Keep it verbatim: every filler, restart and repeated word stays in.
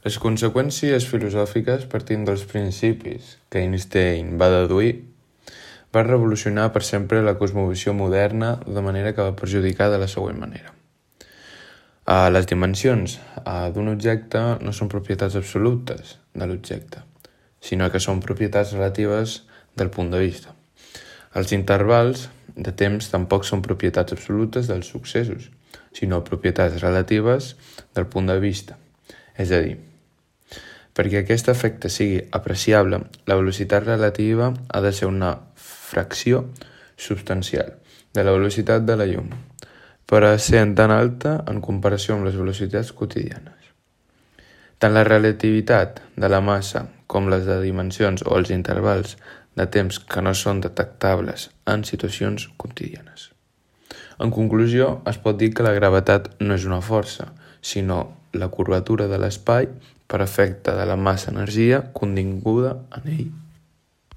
Les conseqüències filosòfiques, partint dels principis que Einstein va deduir, va revolucionar per sempre la cosmovisió moderna de manera que va perjudicar de la següent manera. Uh, les dimensions uh, d'un objecte no són propietats absolutes de l'objecte, sinó que són propietats relatives del punt de vista. Els intervals de temps tampoc són propietats absolutes dels successos, sinó propietats relatives del punt de vista. És a dir, perquè aquest efecte sigui apreciable, la velocitat relativa ha de ser una fracció substancial de la velocitat de la llum, però sent tan alta en comparació amb les velocitats quotidianes. Tant la relativitat de la massa com les de dimensions o els intervals de temps que no són detectables en situacions quotidianes. En conclusió, es pot dir que la gravetat no és una força, sinó la curvatura de l'espai per efecte de la massa-energia continguda en ell.